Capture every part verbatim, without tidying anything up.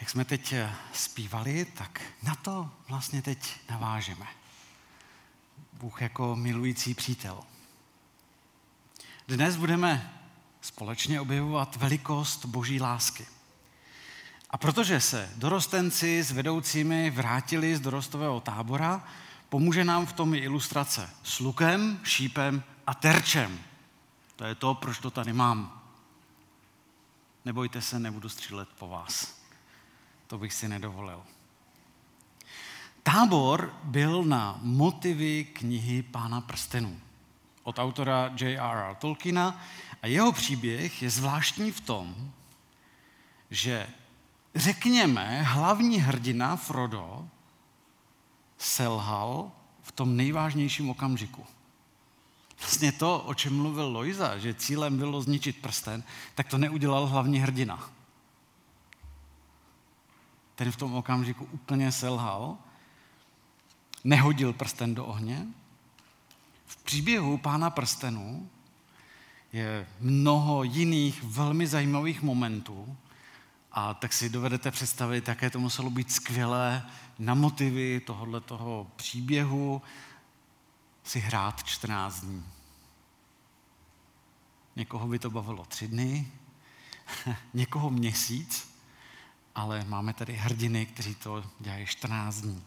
Jak jsme teď zpívali, tak na to vlastně teď navážeme. Bůh jako milující přítel. Dnes budeme společně objevovat velikost Boží lásky. A protože se dorostenci s vedoucími vrátili z dorostového tábora, pomůže nám v tom i ilustrace s lukem, šípem a terčem. To je to, proč to tady mám. Nebojte se, nebudu střílet po vás. To bych si nedovolil. Tábor byl na motivy knihy Pána prstenů od autora J R R Tolkiena a jeho příběh je zvláštní v tom, že řekněme, hlavní hrdina Frodo selhal v tom nejvážnějším okamžiku. Vlastně to, o čem mluvil Lojza, že cílem bylo zničit prsten, tak to neudělal hlavní hrdina. Ten v tom okamžiku úplně selhal, nehodil prsten do ohně. V příběhu Pána prstenů je mnoho jiných velmi zajímavých momentů a tak si dovedete představit, jaké to muselo být skvělé na motivy tohoto příběhu si hrát čtrnáct dní. Někoho by to bavilo tři dny, někoho měsíc, ale máme tady hrdiny, kteří to dělají čtrnáct dní.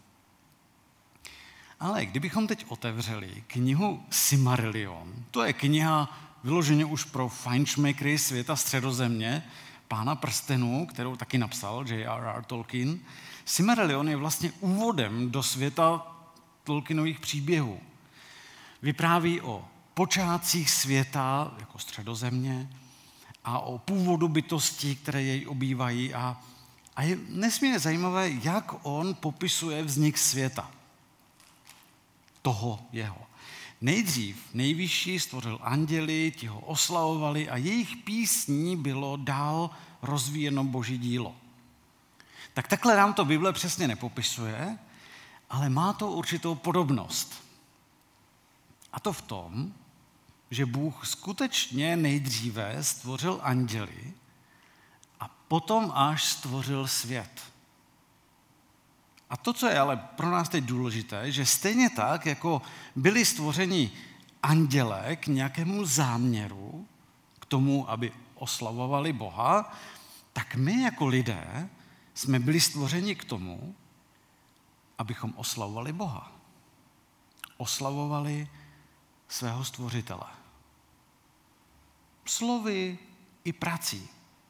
Ale kdybychom teď otevřeli knihu Silmarillion, to je kniha vyloženě už pro fajnšmekry světa Středozemě, Pána prstenů, kterou taky napsal J R R Tolkien. Silmarillion je vlastně úvodem do světa Tolkienových příběhů. Vypráví o počátcích světa, jako Středozemě, a o původu bytostí, které jej obývají. A, a je nesmírně zajímavé, jak on popisuje vznik světa. Toho jeho. Nejdřív nejvyšší stvořil anděli, ti ho oslavovali a jejich písní bylo dál rozvíjeno Boží dílo. Tak takhle nám to Bible přesně nepopisuje, ale má to určitou podobnost. A to v tom, že Bůh skutečně nejdříve stvořil anděli a potom až stvořil svět. A to, co je ale pro nás teď důležité, že stejně tak, jako byli stvořeni anděle k nějakému záměru, k tomu, aby oslavovali Boha, tak my jako lidé jsme byli stvořeni k tomu, abychom oslavovali Boha. Oslavovali svého stvořitele. Slovy i prací.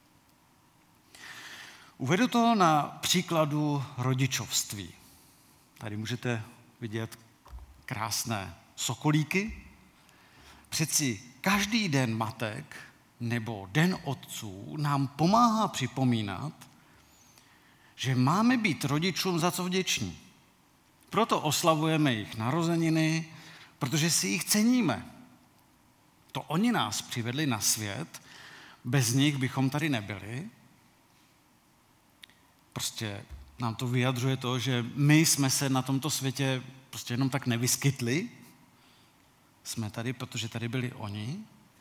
Uvedu to na příkladu rodičovství. Tady můžete vidět krásné sokolíky. Přeci každý den matek nebo den otců nám pomáhá připomínat, že máme být rodičům za co vděční. Proto oslavujeme jejich narozeniny, protože si jich ceníme. To oni nás přivedli na svět, bez nich bychom tady nebyli. Prostě nám to vyjadřuje to, že my jsme se na tomto světě prostě jenom tak nevyskytli. Jsme tady, protože tady byli oni.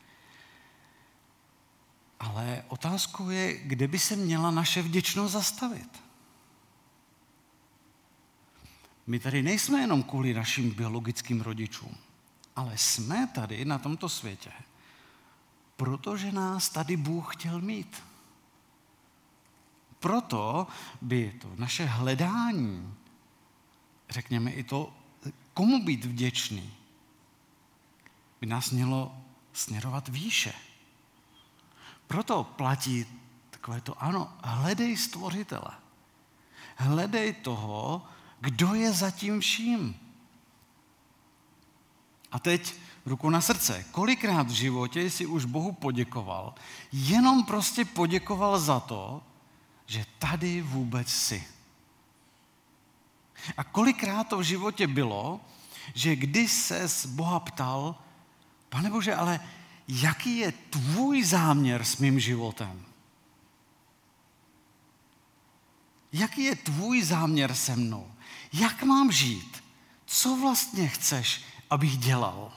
Ale otázkou je, kde by se měla naše vděčnost zastavit. My tady nejsme jenom kvůli našim biologickým rodičům, ale jsme tady na tomto světě, protože nás tady Bůh chtěl mít. Proto by to naše hledání, řekněme i to, komu být vděčný, by nás mělo směrovat výše. Proto platí takové to, ano, hledej stvořitele. Hledej toho, kdo je za tím vším. A teď ruku na srdce. Kolikrát v životě jsi už Bohu poděkoval, jenom prostě poděkoval za to, že tady vůbec jsi. A kolikrát to v životě bylo, že když ses Boha ptal, Pane Bože, ale jaký je tvůj záměr s mým životem? Jaký je tvůj záměr se mnou? Jak mám žít? Co vlastně chceš, abych dělal?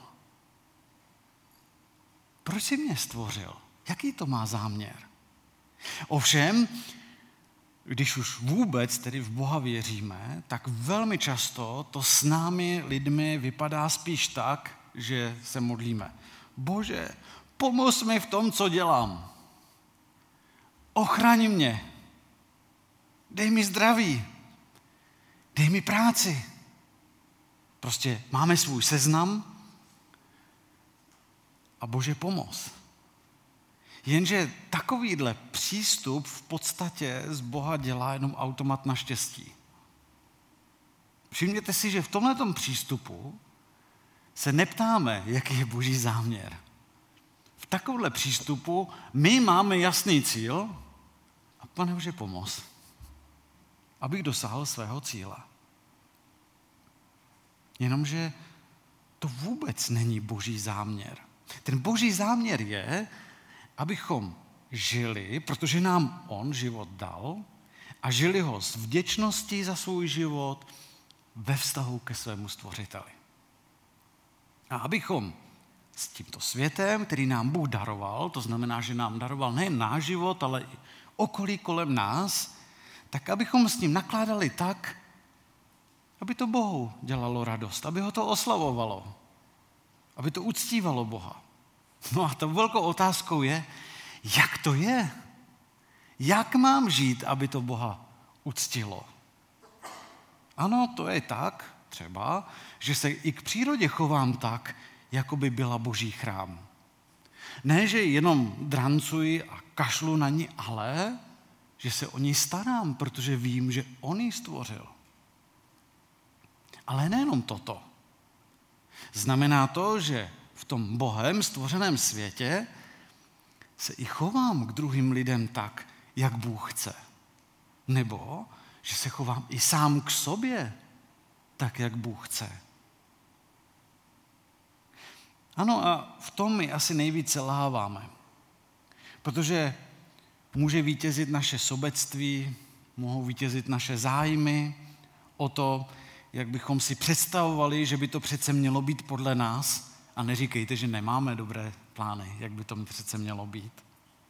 Proč jsi mě stvořil? Jaký to má záměr? Ovšem, když už vůbec tedy v Boha věříme, tak velmi často to s námi lidmi vypadá spíš tak, že se modlíme. Bože, pomoz mi v tom, co dělám. Ochraň mě. Dej mi zdraví. Dej mi práci. Prostě máme svůj seznam a Bože, pomoz. Jenže takovýhle přístup v podstatě z Boha dělá jenom automat na štěstí. Všimněte si, že v tomhletom přístupu se neptáme, jaký je Boží záměr. V takovémhle přístupu my máme jasný cíl a Pane Bože, pomoz, abych dosáhl svého cíle. Jenomže to vůbec není Boží záměr. Ten Boží záměr je, abychom žili, protože nám on život dal, a žili ho s vděčností za svůj život ve vztahu ke svému stvořiteli. A abychom s tímto světem, který nám Bůh daroval, to znamená, že nám daroval nejen náš život, ale i okolí kolem nás, tak abychom s ním nakládali tak, aby to Bohu dělalo radost, aby ho to oslavovalo, aby to uctívalo Boha. No a tou velkou otázkou je, jak to je? Jak mám žít, aby to Boha uctilo? Ano, to je tak třeba, že se i k přírodě chovám tak, jako by byla Boží chrám. Ne, že jenom drancuji a kašlu na ní, ale že se o ní starám, protože vím, že on ji stvořil. Ale nejenom toto. Znamená to, že v tom Bohem stvořeném světě se i chovám k druhým lidem tak, jak Bůh chce. Nebo že se chovám i sám k sobě tak, jak Bůh chce. Ano, a v tom my asi nejvíce lháváme. Protože může vítězit naše sobectví, mohou vítězit naše zájmy o to, jak bychom si představovali, že by to přece mělo být podle nás. A neříkejte, že nemáme dobré plány, jak by to přece mělo být.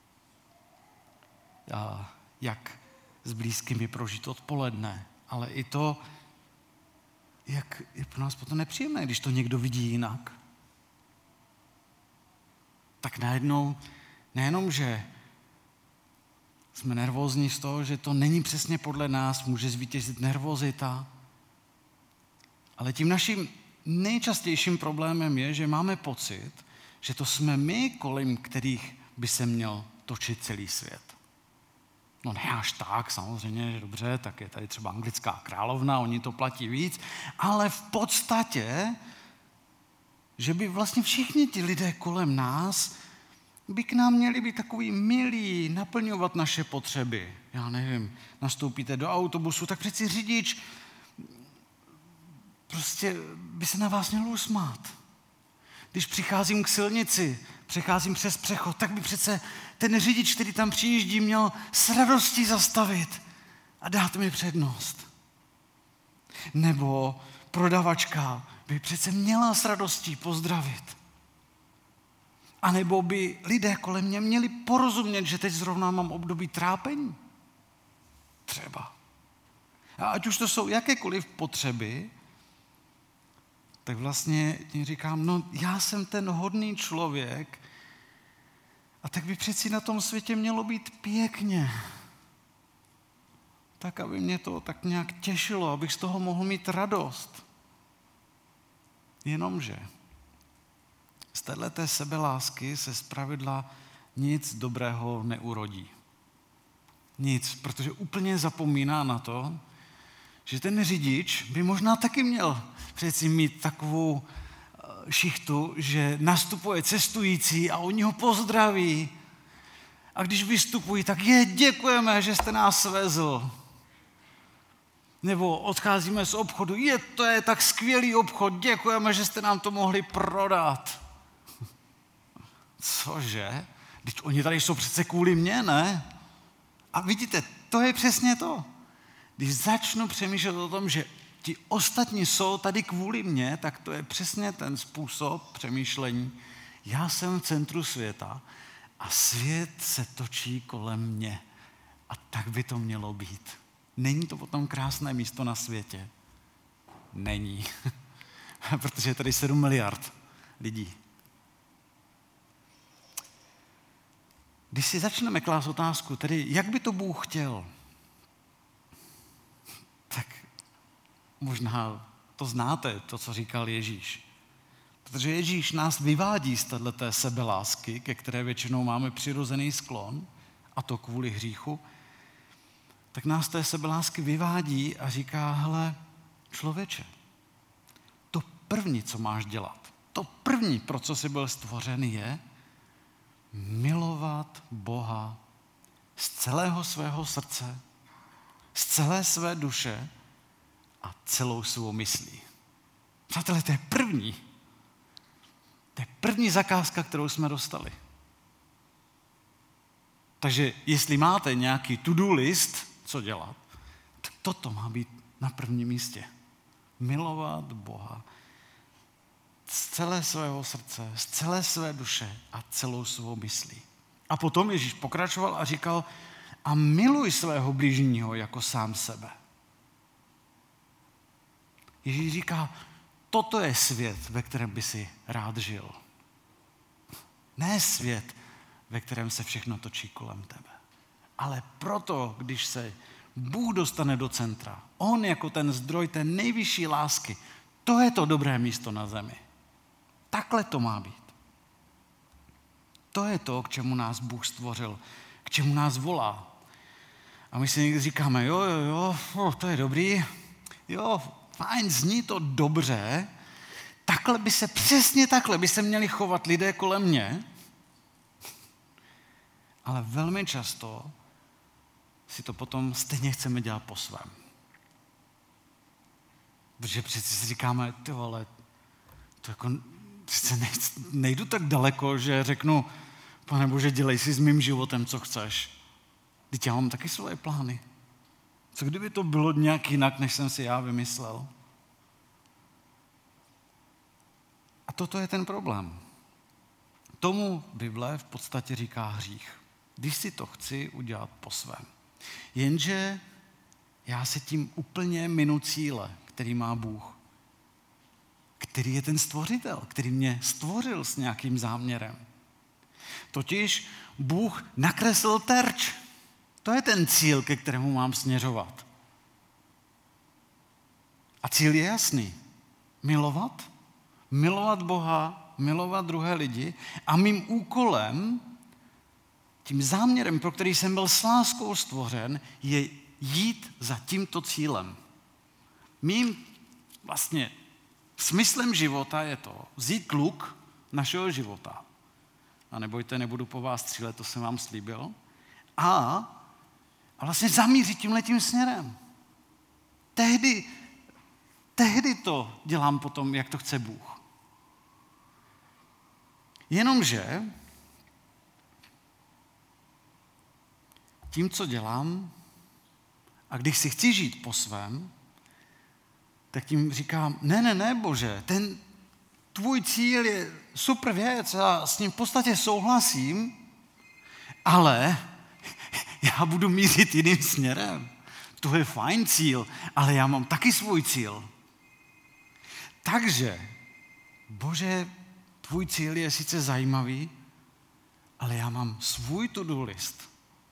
A jak s blízkými prožít odpoledne, ale i to, jak je pro nás potom nepříjemné, když to někdo vidí jinak. Tak najednou, nejenom, že jsme nervózní z toho, že to není přesně podle nás, může zvítězit nervozita, ale tím naším nejčastějším problémem je, že máme pocit, že to jsme my, kolem kterých by se měl točit celý svět. No ne až tak, samozřejmě, že dobře, tak je tady třeba anglická královna, oni to platí víc, ale v podstatě, že by vlastně všichni ti lidé kolem nás by k nám měli být takový milí, naplňovat naše potřeby. Já nevím, nastoupíte do autobusu, tak přeci řidič prostě by se na vás měl usmát. Když přicházím k silnici, přecházím přes přechod, tak by přece ten řidič, který tam přijíždí, měl s radostí zastavit a dát mi přednost. Nebo prodavačka by přece měla s radostí pozdravit. A nebo by lidé kolem mě měli porozumět, že teď zrovna mám období trápení. Třeba. A ať už to jsou jakékoliv potřeby, tak vlastně tím říkám, no já jsem ten hodný člověk a tak by přeci na tom světě mělo být pěkně. Tak, aby mě to tak nějak těšilo, abych z toho mohl mít radost. Jenomže z téhleté sebelásky se zpravidla nic dobrého neurodí. Nic, protože úplně zapomíná na to, že ten řidič by možná taky měl přeci mít takovou šichtu, že nastupuje cestující a oni ho pozdraví. A když vystupují, tak je, děkujeme, že jste nás vezl. Nebo odcházíme z obchodu, je, to je tak skvělý obchod, děkujeme, že jste nám to mohli prodat. Cože? Vždyť oni tady jsou přece kvůli mně, ne? A vidíte, to je přesně to. Když začnu přemýšlet o tom, že ti ostatní jsou tady kvůli mně, tak to je přesně ten způsob přemýšlení. Já jsem v centru světa a svět se točí kolem mě. A A tak by to mělo být. Není to potom krásné místo na světě? Není. Protože je tady sedm miliard lidí. Když si začneme klást otázku, tedy jak by to Bůh chtěl, tak možná to znáte, to, co říkal Ježíš. Protože Ježíš nás vyvádí z této sebelásky, ke které většinou máme přirozený sklon, a to kvůli hříchu, tak nás té sebelásky vyvádí a říká, hele, člověče, to první, co máš dělat, to první, pro co jsi byl stvořen, je milovat Boha z celého svého srdce, z celé své duše a celou svou myslí. Přátelé, to je první. To je první zakázka, kterou jsme dostali. Takže jestli máte nějaký to-do list, co dělat, tak toto má být na prvním místě. Milovat Boha z celé svého srdce, z celé své duše a celou svou myslí. A potom Ježíš pokračoval a říkal, a miluj svého bližního jako sám sebe. Ježíš říká, toto je svět, ve kterém by si rád žil. Ne svět, ve kterém se všechno točí kolem tebe. Ale proto, když se Bůh dostane do centra, on jako ten zdroj té nejvyšší lásky, to je to dobré místo na zemi. Takhle to má být. To je to, k čemu nás Bůh stvořil, k čemu nás volá. A my si někdy říkáme, jo, jo, jo, to je dobrý, jo, fajn, zní to dobře, takhle by se, přesně takhle by se měli chovat lidé kolem mě, ale velmi často si to potom stejně chceme dělat po svém. Protože přeci si říkáme, ty vole, to jako, přece nejdu tak daleko, že řeknu, Pane Bože, dělej si s mým životem, co chceš. Teď já mám taky svoje plány. Co kdyby to bylo nějak jinak, než jsem si já vymyslel? A toto je ten problém. Tomu Bible v podstatě říká hřích. Když si to chci udělat po svém. Jenže já se tím úplně minu cíle, který má Bůh. Který je ten stvořitel, který mě stvořil s nějakým záměrem. Totiž Bůh nakreslil terč. To je ten cíl, ke kterému mám směřovat. A cíl je jasný. Milovat. Milovat Boha, milovat druhé lidi. A mým úkolem, tím záměrem, pro který jsem byl s láskou stvořen, je jít za tímto cílem. Mým vlastně smyslem života je to vzít luk našeho života. A nebojte, nebudu po vás střílet, to jsem vám slíbil. A, a vlastně zamířit tímhletím směrem. Tehdy, tehdy to dělám potom, jak to chce Bůh. Jenomže tím, co dělám, a když si chci žít po svém, tak tím říkám, ne, ne, ne, Bože, ten tvůj cíl je super věc a s ním v podstatě souhlasím, ale já budu mířit jiným směrem. To je fajn cíl, ale já mám taky svůj cíl. Takže, Bože, tvůj cíl je sice zajímavý, ale já mám svůj to-do list.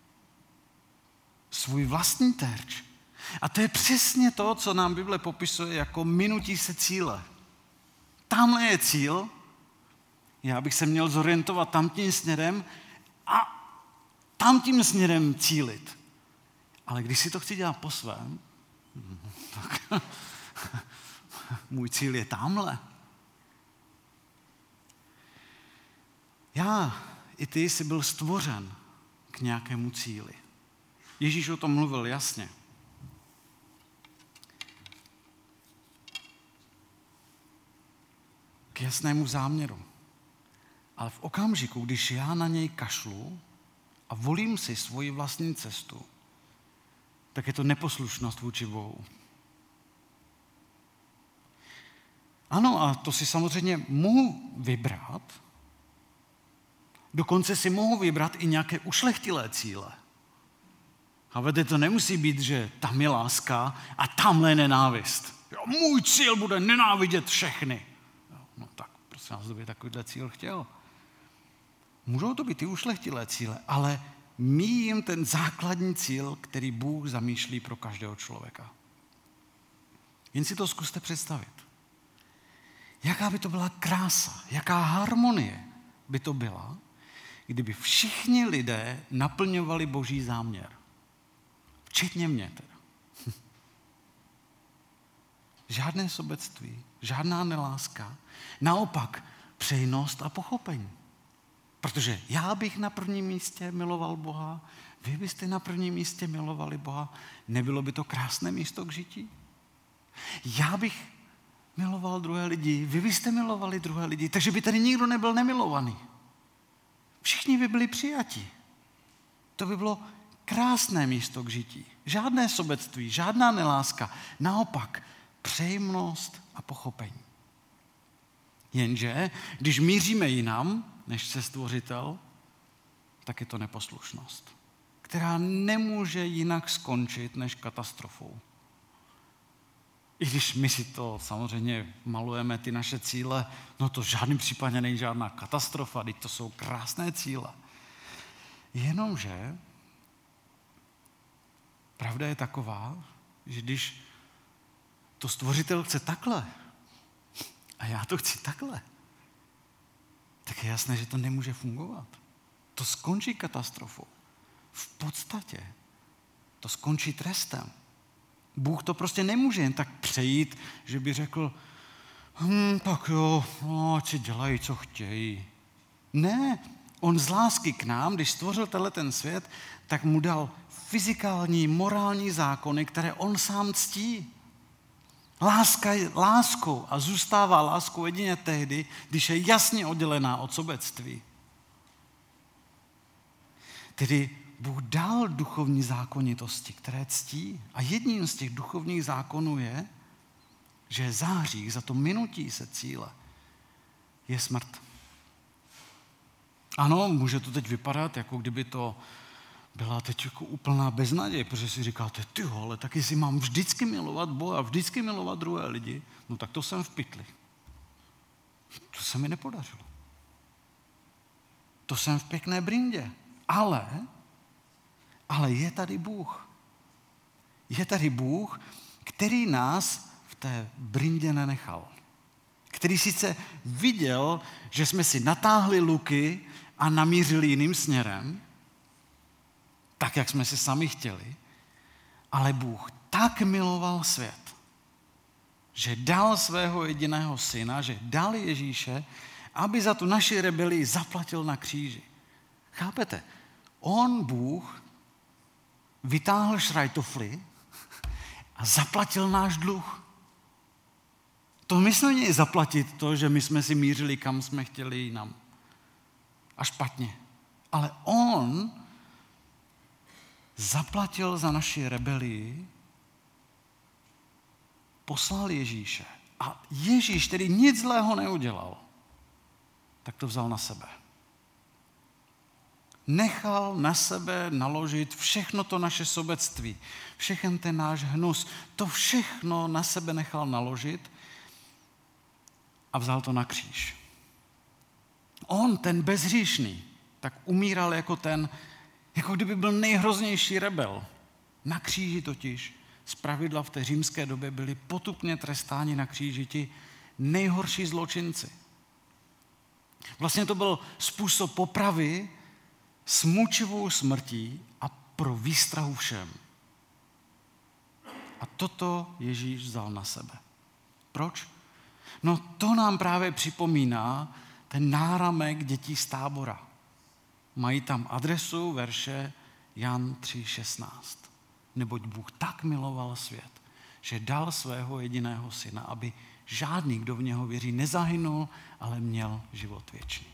Svůj vlastní terč. A to je přesně to, co nám Bible popisuje jako minutí se cíle. Tamhle je cíl, já bych se měl zorientovat tamtím směrem a tamtím směrem cílit. Ale když si to chci dělat po svém, tak můj cíl je tamhle. Já i ty jsi byl stvořen k nějakému cíli. Ježíš o tom mluvil jasně. K jasnému záměru. Ale v okamžiku, když já na něj kašlu a volím si svoji vlastní cestu, tak je to neposlušnost vůči Bohu. Ano, a to si samozřejmě mohu vybrat. Dokonce si mohu vybrat i nějaké ušlechtilé cíle. A vedete, to nemusí být, že tam je láska a tamhle je nenávist. Jo, můj cíl bude nenávidět všechny. Jo, no tak, prosím vás, kdo by takovýhle cíl chtěl? Můžou to být i ušlechtilé cíle, ale míjím ten základní cíl, který Bůh zamýšlí pro každého člověka. Jen si to zkuste představit. Jaká by to byla krása, jaká harmonie by to byla, kdyby všichni lidé naplňovali Boží záměr. Včetně mě teda. Žádné sobectví, žádná neláska, naopak přejnost a pochopení. Protože já bych na prvním místě miloval Boha, vy byste na prvním místě milovali Boha, nebylo by to krásné místo k žití? Já bych miloval druhé lidi, vy byste milovali druhé lidi, takže by tady nikdo nebyl nemilovaný. Všichni by byli přijati. To by bylo krásné místo k žití. Žádné sobectví, žádná neláska, naopak přejemnost a pochopení. Jenže, když míříme jinam, než se Stvořitel, tak je to neposlušnost, která nemůže jinak skončit než katastrofou. I když my si to samozřejmě malujeme, ty naše cíle, no to v žádném případě není žádná katastrofa, teď to jsou krásné cíle. Jenomže pravda je taková, že když to Stvořitel chce takhle a já to chci takhle, tak je jasné, že to nemůže fungovat. To skončí katastrofou. V podstatě to skončí trestem. Bůh to prostě nemůže jen tak přejít, že by řekl, hm, tak jo, no, ať si dělají, co chtějí. Ne, on z lásky k nám, když stvořil tenhle ten svět, tak mu dal fyzikální, morální zákony, které on sám ctí. Láska je láskou a zůstává láskou jedině tehdy, když je jasně oddělená od sobectví. Tedy Bůh dal duchovní zákonitosti, které ctí. A jedním z těch duchovních zákonů je, že za hřích, za to minutí se cíle, je smrt. Ano, může to teď vypadat, jako kdyby to byla teď jako úplná beznaděj, protože si říkáte, ty ale tak jestli mám vždycky milovat Boha, vždycky milovat druhé lidi, no tak to jsem v pytli. To se mi nepodařilo. To jsem v pěkné brindě. Ale, ale je tady Bůh. Je tady Bůh, který nás v té brindě nenechal. Který sice viděl, že jsme si natáhli luky a namířili jiným směrem, tak, jak jsme si sami chtěli, ale Bůh tak miloval svět, že dal svého jediného syna, že dal Ježíše, aby za tu naši rebelii zaplatil na kříži. Chápete? On, Bůh, vytáhl šrajtofly a zaplatil náš dluh. To my jsme měli zaplatit to, že my jsme si mířili, kam jsme chtěli jinam. A špatně. Ale on zaplatil za naši rebelii, poslal Ježíše. A Ježíš, který nic zlého neudělal, tak to vzal na sebe. Nechal na sebe naložit všechno to naše sobectví, všechen ten náš hnus, to všechno na sebe nechal naložit a vzal to na kříž. On, ten bezhříšný, tak umíral jako ten, jako kdyby byl nejhroznější rebel. Na kříži totiž, zpravidla v té římské době byli potupně trestáni na kříži ti nejhorší zločinci. Vlastně to byl způsob popravy s mučivou smrtí a pro výstrahu všem. A toto Ježíš vzal na sebe. Proč? No to nám právě připomíná ten náramek dětí z Tábora. Mají tam adresu verše Jan tři šestnáct. Neboť Bůh tak miloval svět, že dal svého jediného syna, aby žádný, kdo v něho věří, nezahynul, ale měl život věčný.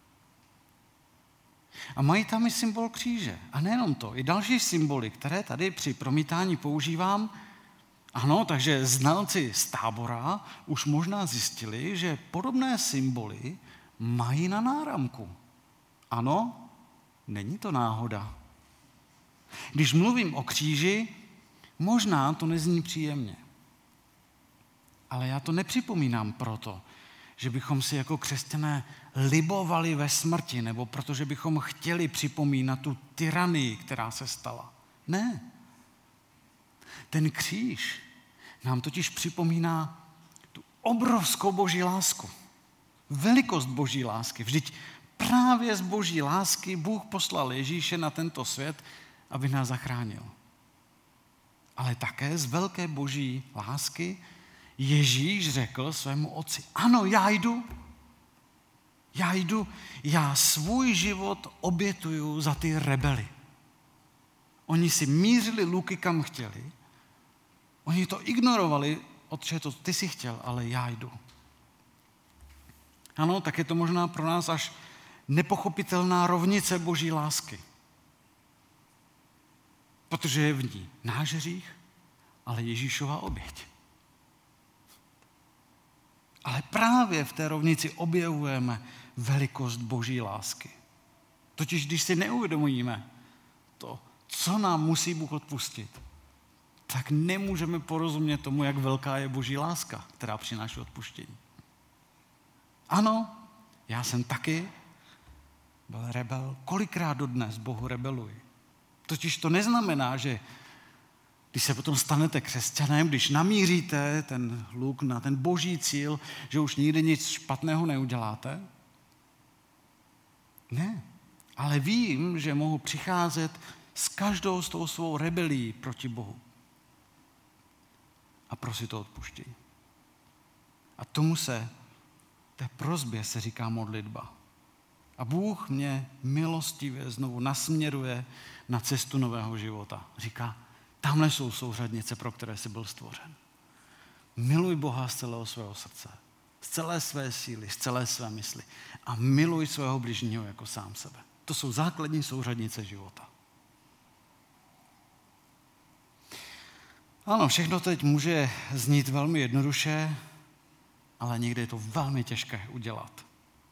A mají tam i symbol kříže. A nejenom to, i další symboly, které tady při promítání používám. Ano, takže znalci z Tábora už možná zjistili, že podobné symboly mají na náramku. Ano, není to náhoda. Když mluvím o kříži, možná to nezní příjemně. Ale já to nepřipomínám proto, že bychom si jako křesťané libovali ve smrti, nebo protože bychom chtěli připomínat tu tyranii, která se stala. Ne. Ten kříž nám totiž připomíná tu obrovskou boží lásku. Velikost boží lásky. Vždyť právě z boží lásky Bůh poslal Ježíše na tento svět, aby nás zachránil. Ale také z velké boží lásky Ježíš řekl svému otci, ano, já jdu, já jdu, já svůj život obětuju za ty rebely. Oni si mířili luky kam chtěli, oni to ignorovali, otče, to ty si chtěl, ale já jdu. Ano, tak je to možná pro nás až nepochopitelná rovnice boží lásky. Protože je v ní náš hřích, ale Ježíšova oběť. Ale právě v té rovnici objevujeme velikost boží lásky. Totiž když si neuvědomíme to, co nám musí Bůh odpustit, tak nemůžeme porozumět tomu, jak velká je boží láska, která přináší odpuštění. Ano, já jsem taky byl rebel. Kolikrát dodnes Bohu rebeluji. Totiž to neznamená, že když se potom stanete křesťanem, když namíříte ten luk na ten boží cíl, že už nikdy nic špatného neuděláte. Ne, ale vím, že mohu přicházet s každou s tou svou rebelí proti Bohu a prosit o odpuštění. A tomu se, té prosbě se říká modlitba. A Bůh mě milostivě znovu nasměruje na cestu nového života. Říká, tamhle jsou souřadnice, pro které jsi byl stvořen. Miluj Boha z celého svého srdce, z celé své síly, z celé své mysli a miluj svého bližního jako sám sebe. To jsou základní souřadnice života. Ano, všechno teď může znít velmi jednoduše, ale někdy je to velmi těžké udělat.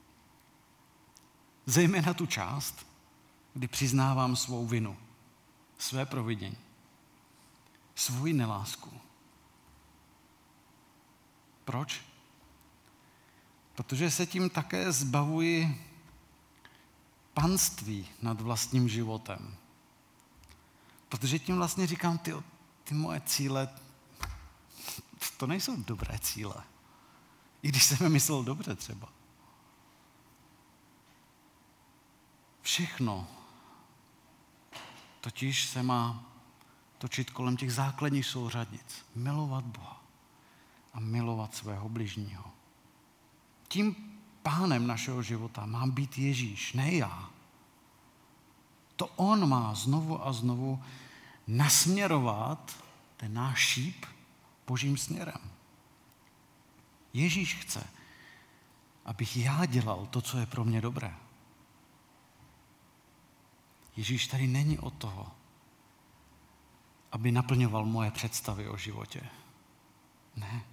Zejména tu část, kdy přiznávám svou vinu, své providění, svoji nelásku. Proč? Protože se tím také zbavuji panství nad vlastním životem. Protože tím vlastně říkám, ty, ty moje cíle, to nejsou dobré cíle. I když jsem je myslel dobře třeba. Všechno totiž se má točit kolem těch základních souřadnic. Milovat Boha a milovat svého bližního. Tím pánem našeho života má být Ježíš, ne já. To on má znovu a znovu nasměrovat ten náš šíp božím směrem. Ježíš chce, abych já dělal to, co je pro mě dobré. Ježíš tady není od toho, aby naplňoval moje představy o životě. Ne.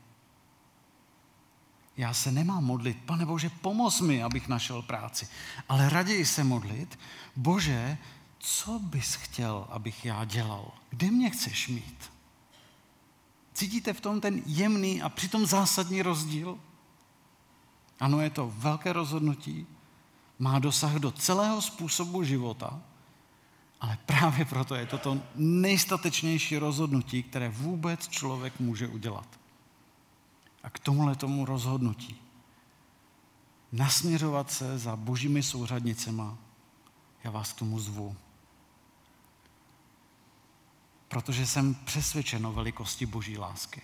Já se nemám modlit, Pane Bože, pomoz mi, abych našel práci. Ale raději se modlit, Bože, co bys chtěl, abych já dělal? Kde mě chceš mít? Cítíte v tom ten jemný a přitom zásadní rozdíl? Ano, je to velké rozhodnutí, má dosah do celého způsobu života, ale právě proto je to to nejstatečnější rozhodnutí, které vůbec člověk může udělat. A k tomuhle tomu rozhodnutí nasměřovat se za božími souřadnicema, já vás k tomu zvu. Protože jsem přesvědčen o velikosti boží lásky.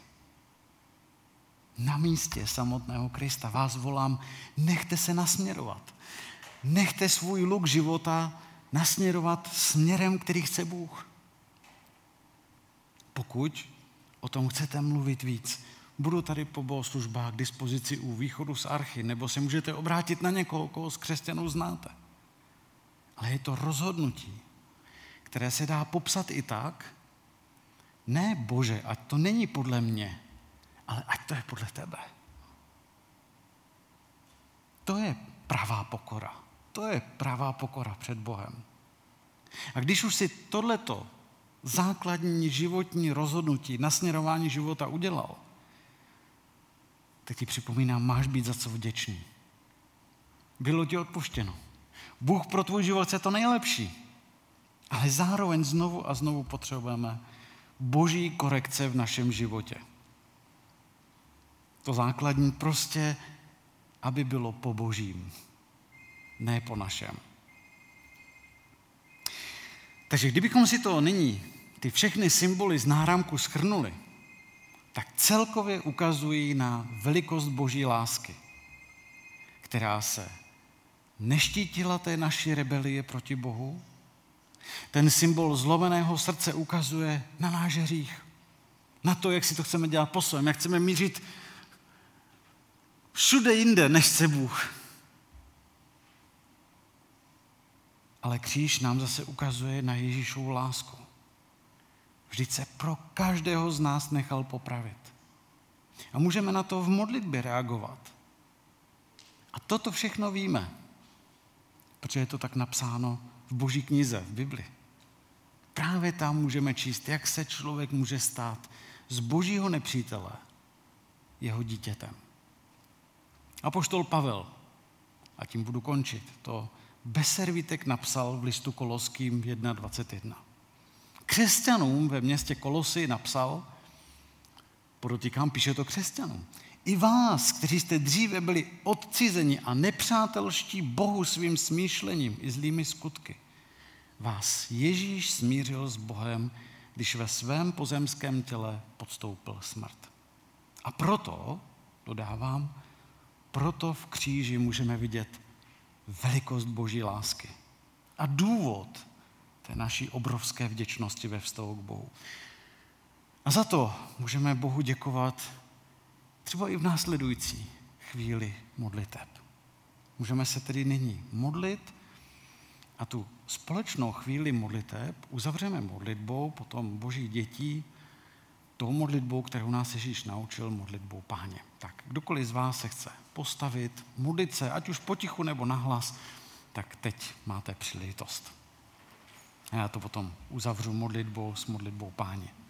Na místě samotného Krista vás volám, nechte se nasměrovat. Nechte svůj luk života nasměrovat směrem, který chce Bůh. Pokud o tom chcete mluvit víc, budu tady po bohoslužbách k dispozici u východu z Archy, nebo se můžete obrátit na někoho, koho z křesťanů znáte. Ale je to rozhodnutí, které se dá popsat i tak, ne Bože, ať to není podle mě, ale ať to je podle tebe. To je pravá pokora. To je pravá pokora před Bohem. A když už si tohleto základní životní rozhodnutí, nasměrování života udělal, tak ti připomínám, máš být za co vděčný. Bylo ti odpuštěno. Bůh pro tvůj život chce to nejlepší, ale zároveň znovu a znovu potřebujeme boží korekce v našem životě. To základní prostě, aby bylo po božím, ne po našem. Takže kdybychom si to nyní, ty všechny symboly z náramku shrnuli, tak celkově ukazují na velikost boží lásky, která se neštítila té naší rebelie proti Bohu. Ten symbol zlomeného srdce ukazuje na náš hřích, na to, jak si to chceme dělat po svém, jak chceme mířit všude jinde, než se Bůh. Ale kříž nám zase ukazuje na Ježíšovu lásku. Vždyť se pro každého z nás nechal popravit. A můžeme na to v modlitbě reagovat. A toto všechno víme, protože je to tak napsáno v Boží knize, v Bibli. Právě tam můžeme číst, jak se člověk může stát z božího nepřítele jeho dítětem. Apoštol Pavel, a tím budu končit, to bez servítek napsal v listu Koloským dvacet jedna. Křesťanům ve městě Kolosy napsal, podotýkám, píše to křesťanům, i vás, kteří jste dříve byli odcizeni a nepřátelští Bohu svým smýšlením i zlými skutky, vás Ježíš smířil s Bohem, když ve svém pozemském těle podstoupil smrt. A proto, dodávám, proto v kříži můžeme vidět velikost boží lásky a důvod té naší obrovské vděčnosti ve vztahu k Bohu. A za to můžeme Bohu děkovat třeba i v následující chvíli modliteb. Můžeme se tedy nyní modlit a tu společnou chvíli modliteb uzavřeme modlitbou potom boží dětí, tou modlitbou, kterou nás Ježíš naučil, modlitbou Páně. Tak kdokoliv z vás se chce postavit, modlit se, ať už potichu nebo nahlas, tak teď máte příležitost. A já to potom uzavřu modlitbou s modlitbou Páně.